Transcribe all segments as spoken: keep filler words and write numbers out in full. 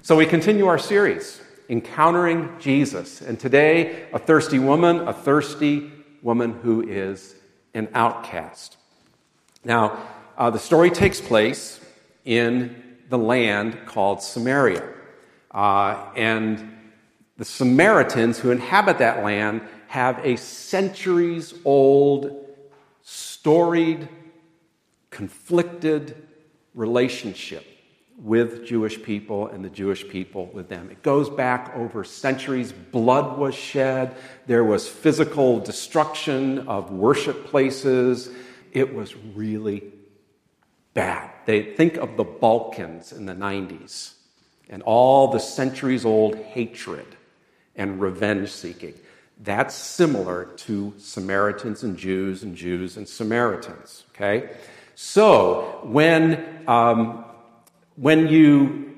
So we continue our series, Encountering Jesus. And today, a thirsty woman, a thirsty woman who is an outcast. Now, uh, the story takes place in the land called Samaria. Uh, and the Samaritans who inhabit that land have a centuries-old, storied, conflicted relationship with Jewish people and the Jewish people with them. It goes back over centuries. Blood was shed. There was physical destruction of worship places. It was really bad. They think of the Balkans in the nineties and all the centuries-old hatred and revenge-seeking. That's similar to Samaritans and Jews and Jews and Samaritans, okay? So when um, when you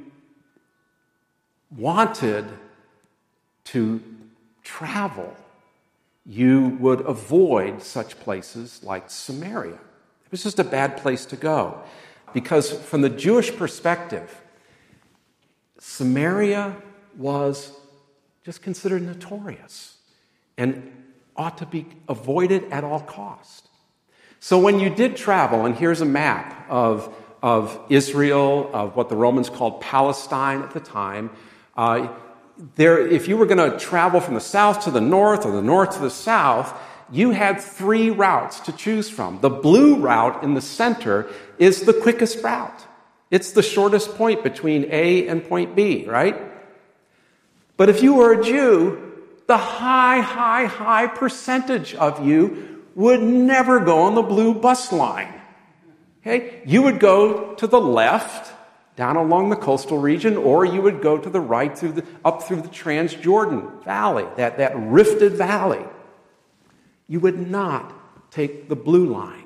wanted to travel, you would avoid such places like Samaria. It was just a bad place to go. Because from the Jewish perspective, Samaria was just considered notorious and ought to be avoided at all cost. So when you did travel, and here's a map of, of Israel, of what the Romans called Palestine at the time, uh, there, if you were going to travel from the south to the north or the north to the south, you had three routes to choose from. The blue route in the center is the quickest route. It's the shortest point between A and point B, right? But if you were a Jew, the high, high, high percentage of you would never go on the blue bus line. Okay? You would go to the left, down along the coastal region, or you would go to the right through the, up through the Transjordan Valley, that, that rifted valley. You would not take the blue line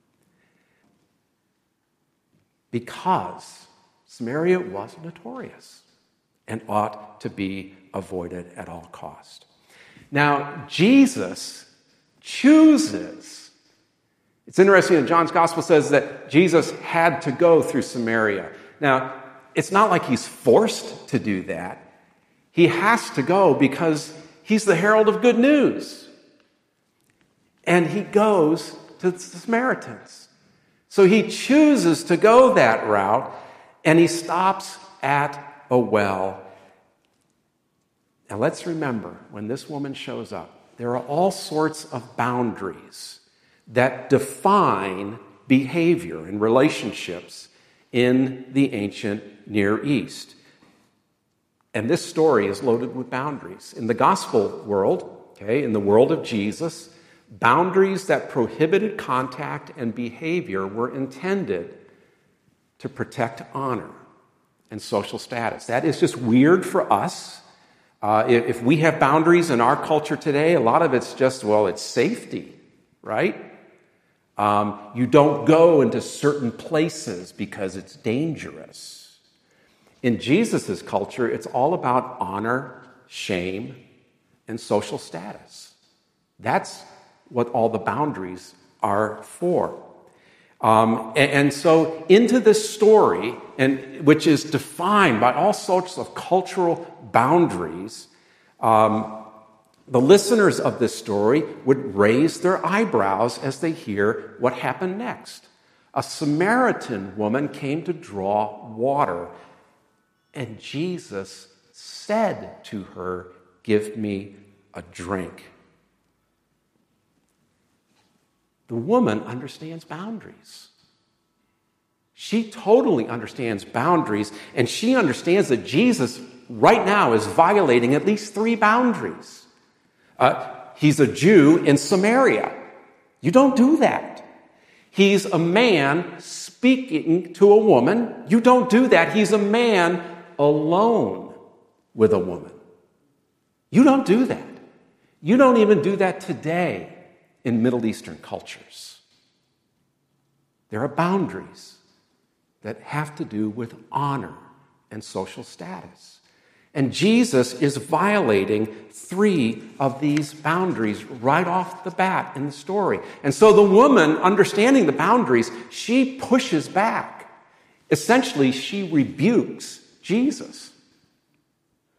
because Samaria was notorious and ought to be avoided at all cost. Now, Jesus chooses. It's interesting that John's Gospel says that Jesus had to go through Samaria. Now, it's not like he's forced to do that. He has to go because he's the herald of good news. And he goes to the Samaritans. So he chooses to go that route, and he stops at a well. Now let's remember, when this woman shows up, there are all sorts of boundaries that define behavior and relationships in the ancient Near East. And this story is loaded with boundaries. In the gospel world, okay, in the world of Jesus, boundaries that prohibited contact and behavior were intended to protect honor and social status. That is just weird for us. Uh, if, if we have boundaries in our culture today, a lot of it's just, well, it's safety, right? Um, you don't go into certain places because it's dangerous. In Jesus' culture, it's all about honor, shame, and social status. That's what all the boundaries are for. Um, and, and so into this story, and which is defined by all sorts of cultural boundaries, um, the listeners of this story would raise their eyebrows as they hear what happened next. A Samaritan woman came to draw water, and Jesus said to her, "Give me a drink." The woman understands boundaries. She totally understands boundaries, and she understands that Jesus right now is violating at least three boundaries. Uh, he's a Jew in Samaria. You don't do that. He's a man speaking to a woman. You don't do that. He's a man alone with a woman. You don't do that. You don't even do that today in Middle Eastern cultures. There are boundaries that have to do with honor and social status. And Jesus is violating three of these boundaries right off the bat in the story. And so the woman, understanding the boundaries, she pushes back. Essentially, she rebukes Jesus.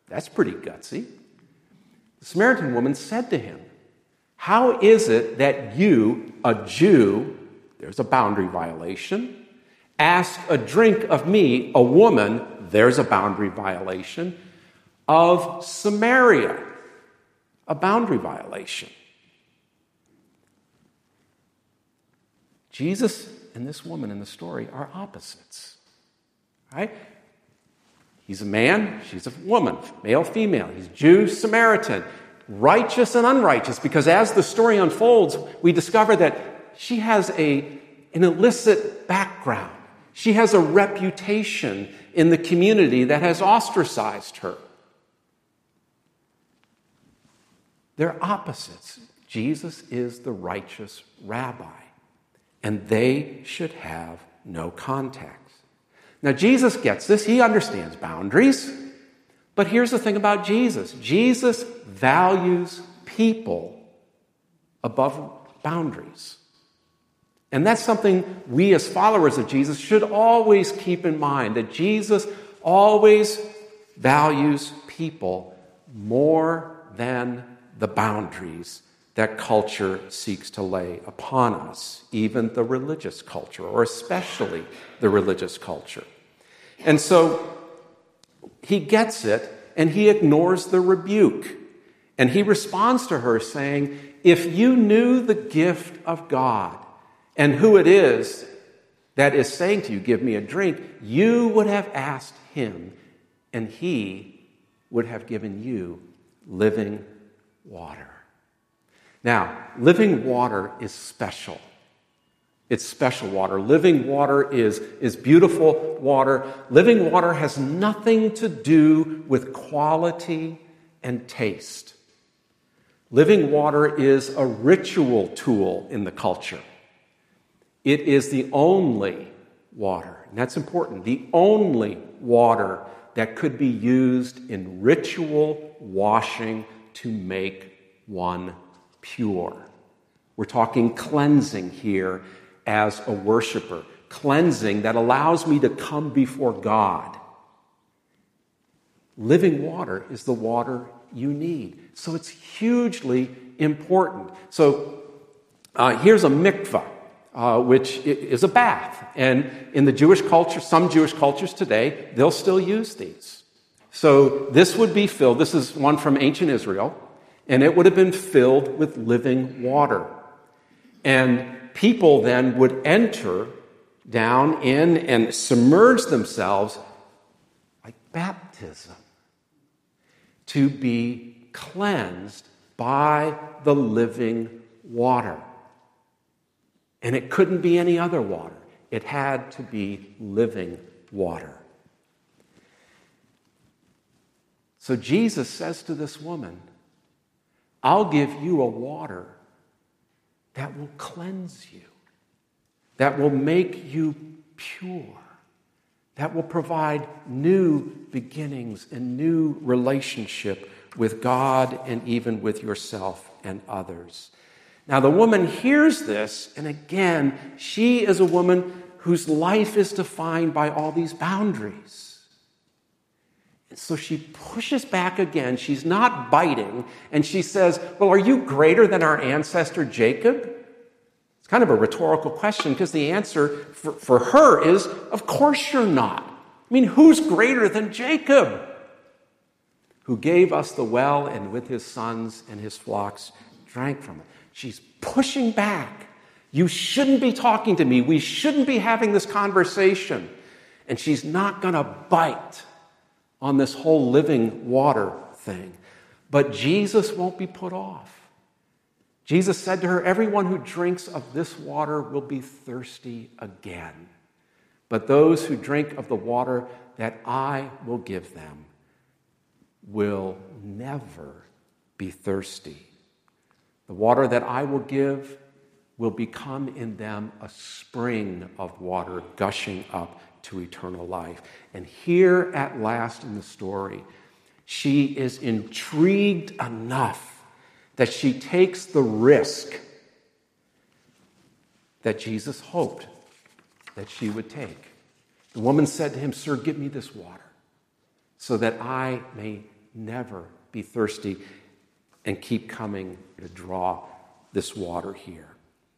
That's pretty gutsy. The Samaritan woman said to him, "How is it that you, a Jew," there's a boundary violation, "ask a drink of me, a woman," there's a boundary violation, "of Samaria," a boundary violation. Jesus and this woman in the story are opposites, right? He's a man, she's a woman, male, female. He's Jew, Samaritan, righteous and unrighteous, because as the story unfolds, we discover that she has a, an illicit background. She has a reputation in the community that has ostracized her. They're opposites. Jesus is the righteous rabbi, and they should have no contact. Now, Jesus gets this. He understands boundaries. But here's the thing about Jesus. Jesus values people above boundaries. And that's something we as followers of Jesus should always keep in mind, that Jesus always values people more than the boundaries that culture seeks to lay upon us, even the religious culture, or especially the religious culture. And so he gets it, and he ignores the rebuke. And he responds to her saying, if you knew the gift of God and who it is that is saying to you, give me a drink, you would have asked him, and he would have given you living water. Now, living water is special. It's special water. Living water is, is beautiful water. Living water has nothing to do with quality and taste. Living water is a ritual tool in the culture. It is the only water, and that's important, the only water that could be used in ritual washing to make one pure. We're talking cleansing here as a worshiper. Cleansing that allows me to come before God. Living water is the water you need. So it's hugely important. So uh, here's a mikvah, uh, which is a bath. And in the Jewish culture, some Jewish cultures today, they'll still use these. So this would be filled, this is one from ancient Israel, and it would have been filled with living water. And people then would enter down in and submerge themselves like baptism to be cleansed by the living water. And it couldn't be any other water. It had to be living water. So Jesus says to this woman, I'll give you a water that will cleanse you, that will make you pure, that will provide new beginnings and new relationship with God and even with yourself and others. Now, the woman hears this, and again, she is a woman whose life is defined by all these boundaries. And so she pushes back again. She's not biting, and she says, well, are you greater than our ancestor Jacob? It's kind of a rhetorical question, because the answer for, for her is, of course you're not. I mean, who's greater than Jacob? Who gave us the well and with his sons and his flocks drank from it. She's pushing back. You shouldn't be talking to me. We shouldn't be having this conversation. And she's not going to bite on this whole living water thing. But Jesus won't be put off. Jesus said to her, everyone who drinks of this water will be thirsty again. But those who drink of the water that I will give them will never be thirsty. The water that I will give will become in them a spring of water gushing up to eternal life. And here at last in the story, she is intrigued enough that she takes the risk that Jesus hoped that she would take. The woman said to him, sir, give me this water so that I may never be thirsty and keep coming to draw this water here.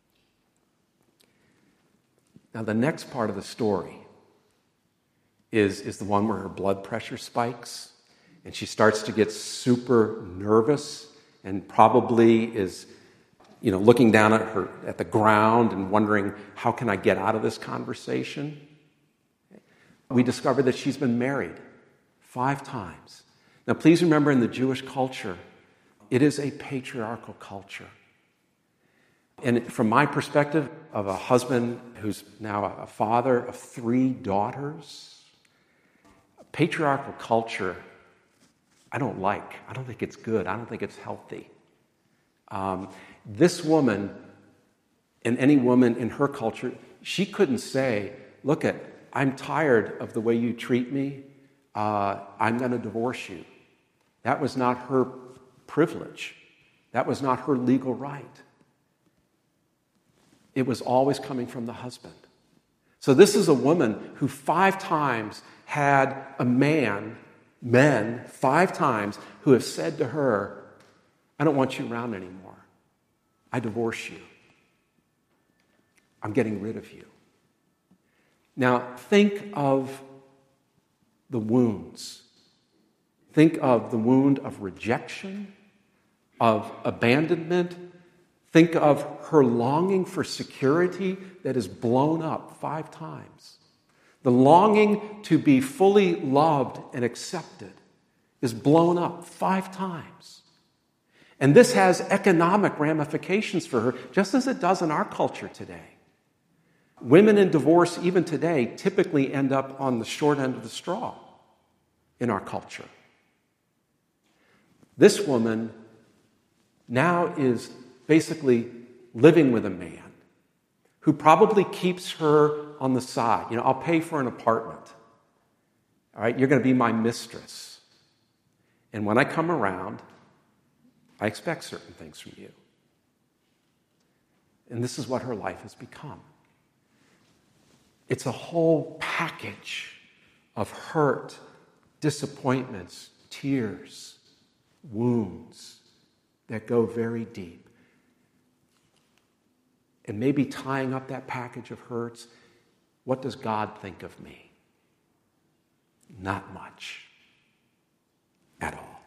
Now, the next part of the story is, is the one where her blood pressure spikes and she starts to get super nervous and probably is, you know, looking down at her at the ground and wondering, how can I get out of this conversation? We discover that she's been married five times. Now, please remember, in the Jewish culture, it is a patriarchal culture. And from my perspective of a husband who's now a father of three daughters, patriarchal culture, I don't like. I don't think it's good. I don't think it's healthy. Um, this woman, and any woman in her culture, she couldn't say, look, at, I'm tired of the way you treat me. Uh, I'm going to divorce you. That was not her privilege. That was not her legal right. It was always coming from the husband. So this is a woman who five times had a man, men, five times, who have said to her, I don't want you around anymore. I divorce you. I'm getting rid of you. Now, think of the wounds. Think of the wound of rejection, of abandonment. Think of her longing for security that is blown up five times. The longing to be fully loved and accepted is blown up five times. And this has economic ramifications for her, just as it does in our culture today. Women in divorce, even today, typically end up on the short end of the straw in our culture. This woman now is basically living with a man who probably keeps her on the side. You know, I'll pay for an apartment. All right, you're going to be my mistress. And when I come around, I expect certain things from you. And this is what her life has become. It's a whole package of hurt, disappointments, tears, wounds that go very deep. And maybe tying up that package of hurts, what does God think of me? Not much at all.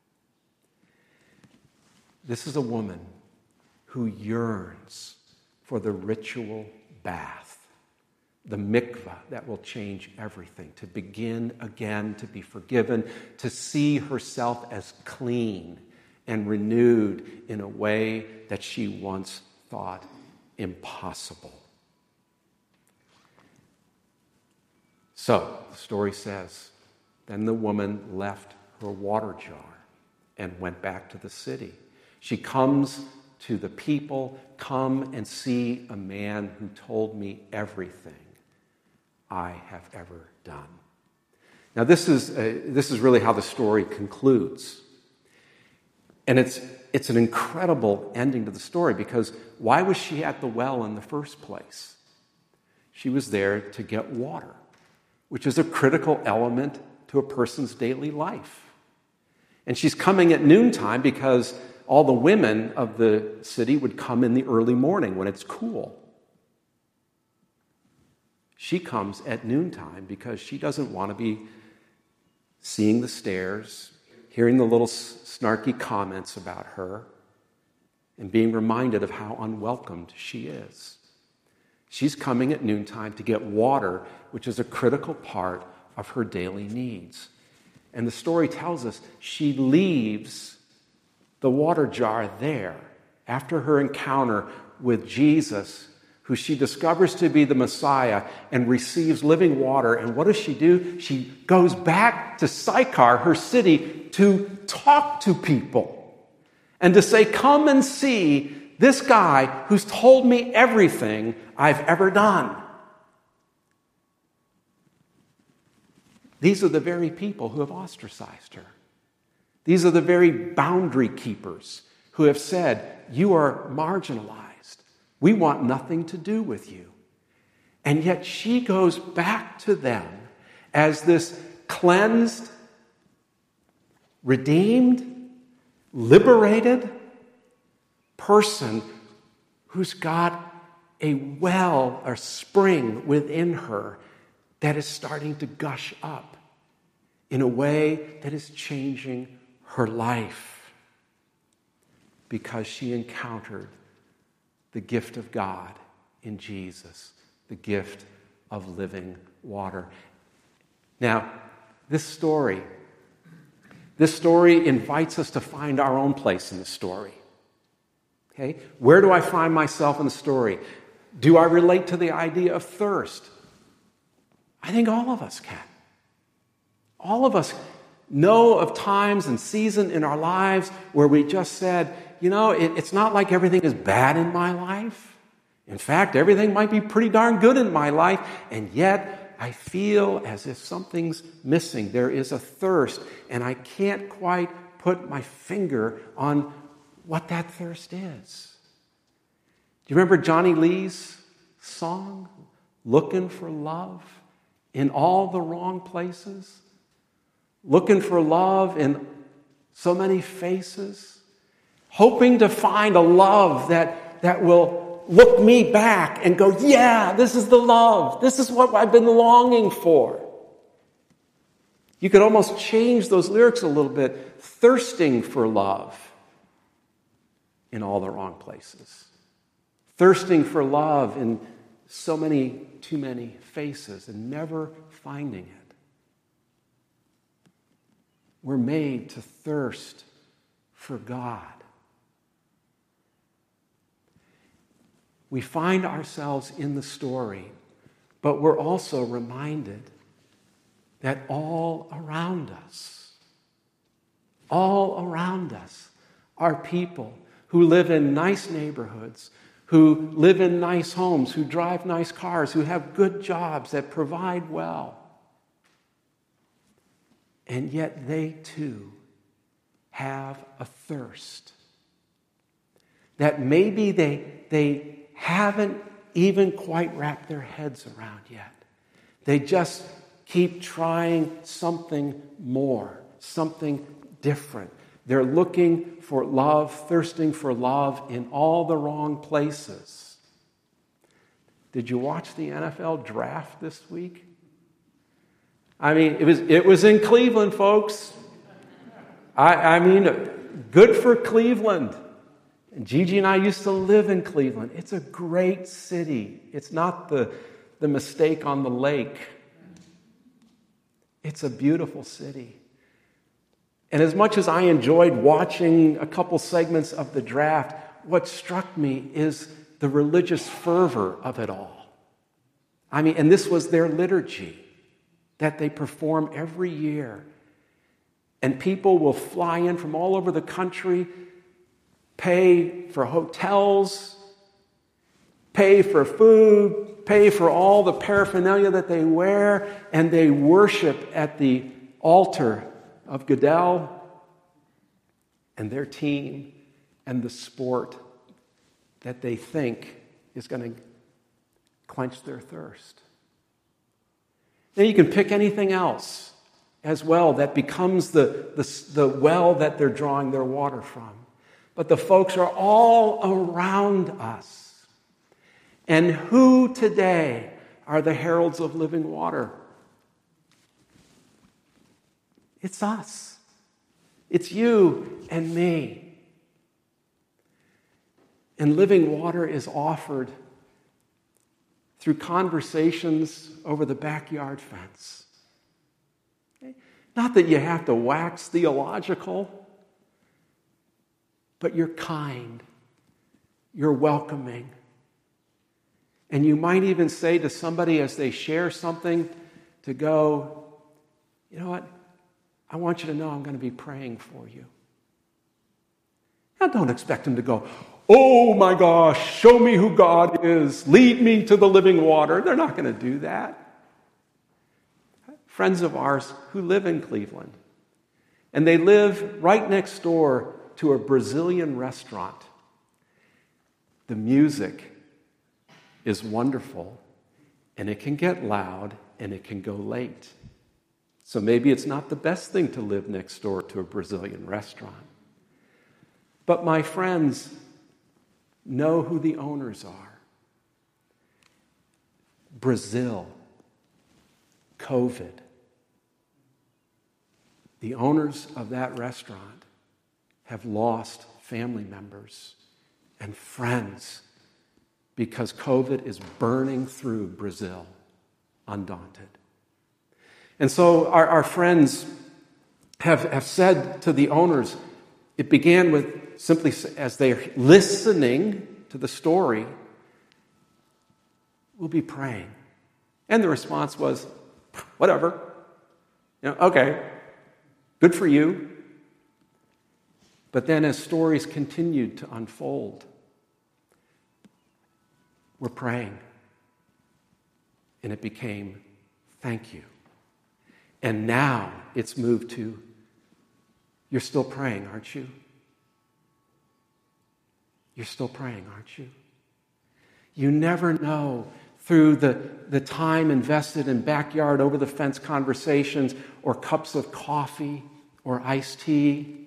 This is a woman who yearns for the ritual bath, the mikvah that will change everything, to begin again, to be forgiven, to see herself as clean and renewed in a way that she once thought impossible. So, the story says, then the woman left her water jar and went back to the city. She comes to the people, come and see a man who told me everything I have ever done. Now, this is uh, this is really how the story concludes. And it's it's an incredible ending to the story, because why was she at the well in the first place? She was there to get water, which is a critical element to a person's daily life. And she's coming at noontime because all the women of the city would come in the early morning when it's cool. She comes at noontime because she doesn't want to be seeing the stares, hearing the little snarky comments about her, and being reminded of how unwelcomed she is. She's coming at noontime to get water, which is a critical part of her daily needs. And the story tells us she leaves the water jar there after her encounter with Jesus, who she discovers to be the Messiah, and receives living water. And what does she do? She goes back to Sychar, her city, to talk to people and to say, come and see this guy who's told me everything I've ever done. These are the very people who have ostracized her. These are the very boundary keepers who have said, you are marginalized. We want nothing to do with you. And yet she goes back to them as this cleansed, redeemed, liberated person who's got a well or spring within her that is starting to gush up in a way that is changing her life because she encountered the gift of God in Jesus, the gift of living water. Now, this story, this story invites us to find our own place in the story. Okay? Where do I find myself in the story? Do I relate to the idea of thirst? I think all of us can. All of us know of times and seasons in our lives where we just said, you know, it, it's not like everything is bad in my life. In fact, everything might be pretty darn good in my life, and yet I feel as if something's missing. There is a thirst, and I can't quite put my finger on what that thirst is. Do you remember Johnny Lee's song, Looking for Love in All the Wrong Places? Looking for love in so many faces, hoping to find a love that, that will look me back and go, yeah, this is the love. This is what I've been longing for. You could almost change those lyrics a little bit, thirsting for love in all the wrong places. Thirsting for love in so many, too many faces and never finding it. We're made to thirst for God. We find ourselves in the story, but we're also reminded that all around us, all around us are people who live in nice neighborhoods, who live in nice homes, who drive nice cars, who have good jobs that provide well. And yet they too have a thirst that maybe they, they haven't even quite wrapped their heads around yet. They just keep trying something more, something different. They're looking for love, thirsting for love in all the wrong places. Did you watch the N F L draft this week? I mean, it was it was in Cleveland, folks. I, I mean, good for Cleveland. And Gigi and I used to live in Cleveland. It's a great city. It's not the, the mistake on the lake. It's a beautiful city. And as much as I enjoyed watching a couple segments of the draft, what struck me is the religious fervor of it all. I mean, and this was their liturgy that they perform every year. And people will fly in from all over the country, pay for hotels, pay for food, pay for all the paraphernalia that they wear, and they worship at the altar of Goodell and their team and the sport that they think is going to quench their thirst. Then you can pick anything else as well that becomes the, the, the well that they're drawing their water from. But the folks are all around us. And who today are the heralds of living water? It's us. It's you and me. And living water is offered through conversations over the backyard fence. Okay? Not that you have to wax theological, but you're kind, you're welcoming. And you might even say to somebody as they share something to go, you know what? I want you to know I'm going to be praying for you. Now don't expect them to go, oh my gosh, show me who God is. Lead me to the living water. They're not going to do that. Friends of ours who live in Cleveland, and they live right next door to a Brazilian restaurant. The music is wonderful, and it can get loud, and it can go late. So maybe it's not the best thing to live next door to a Brazilian restaurant. But my friends know who the owners are. Brazil, COVID. The owners of that restaurant have lost family members and friends because COVID is burning through Brazil undaunted. And so our, our friends have, have said to the owners, it began with simply as they're listening to the story, we'll be praying. And the response was, whatever. You know, okay, good for you. But then as stories continued to unfold, we're praying. And it became, thank you. And now it's moved to, you're still praying, aren't you? You're still praying, aren't you? You never know through the, the time invested in backyard over-the-fence conversations or cups of coffee or iced tea.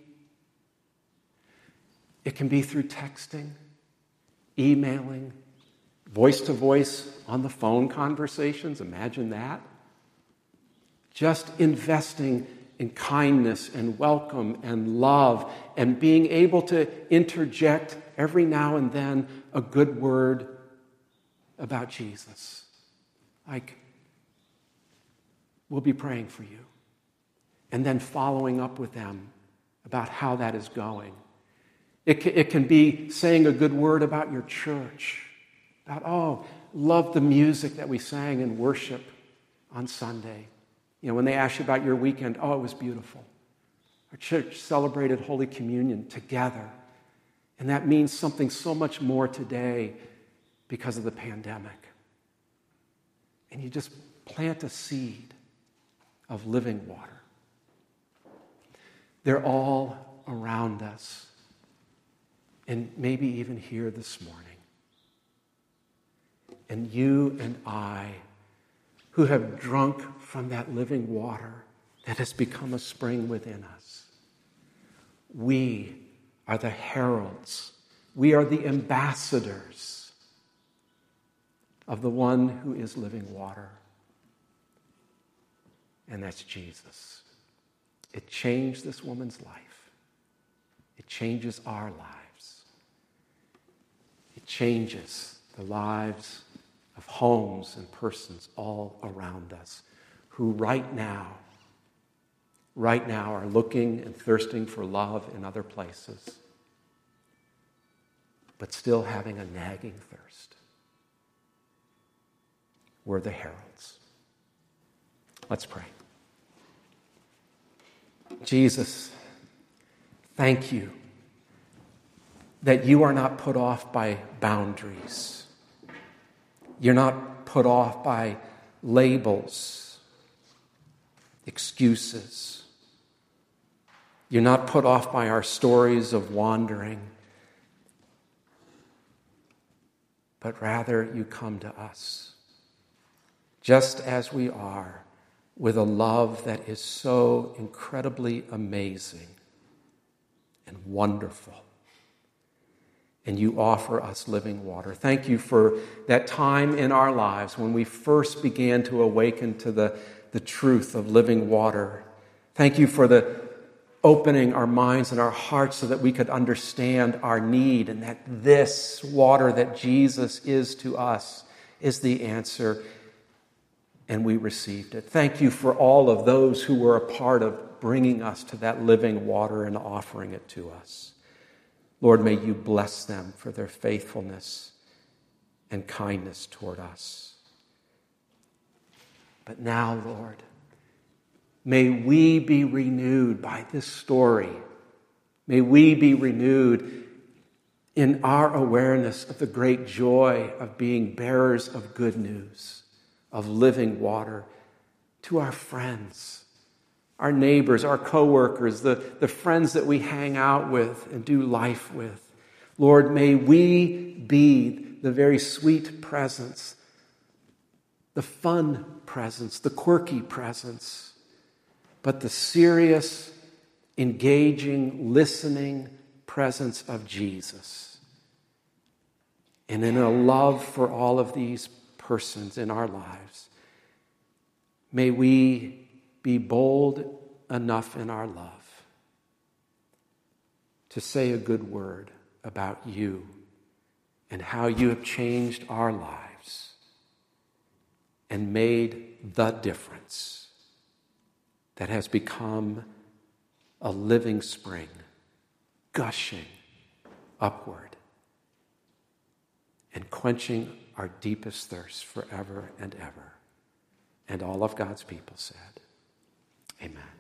It can be through texting, emailing, voice-to-voice on the phone conversations. Imagine that. Just investing in kindness and welcome and love and being able to interject every now and then a good word about Jesus. Like, we'll be praying for you. And then following up with them about how that is going. It can, it can be saying a good word about your church. About, oh, love the music that we sang in worship on Sunday. You know, when they ask you about your weekend, oh, it was beautiful. Our church celebrated Holy Communion together. And that means something so much more today because of the pandemic. And you just plant a seed of living water. They're all around us. And maybe even here this morning. And you and I, who have drunk from that living water that has become a spring within us, we are the heralds. We are the ambassadors of the one who is living water. And that's Jesus. It changed this woman's life. It changes our lives. It changes the lives of homes and persons all around us who right now, right now are looking and thirsting for love in other places, but still having a nagging thirst. We're the heralds. Let's pray. Jesus, thank you that you are not put off by boundaries. You're not put off by labels, excuses. You're not put off by our stories of wandering, but rather you come to us just as we are, with a love that is so incredibly amazing and wonderful. And you offer us living water. Thank you for that time in our lives when we first began to awaken to the, the truth of living water. Thank you for the opening our minds and our hearts so that we could understand our need and that this water that Jesus is to us is the answer. And we received it. Thank you for all of those who were a part of bringing us to that living water and offering it to us. Lord, may you bless them for their faithfulness and kindness toward us. But now, Lord, may we be renewed by this story. May we be renewed in our awareness of the great joy of being bearers of good news, of living water to our friends, our neighbors, our coworkers, the, the friends that we hang out with and do life with. Lord, may we be the very sweet presence, the fun presence, the quirky presence but the serious, engaging, listening presence of Jesus. And in a love for all of these persons in our lives, may we be bold enough in our love to say a good word about you and how you have changed our lives and made the difference that has become a living spring, gushing upward and quenching our deepest thirst forever and ever. And all of God's people said, amen.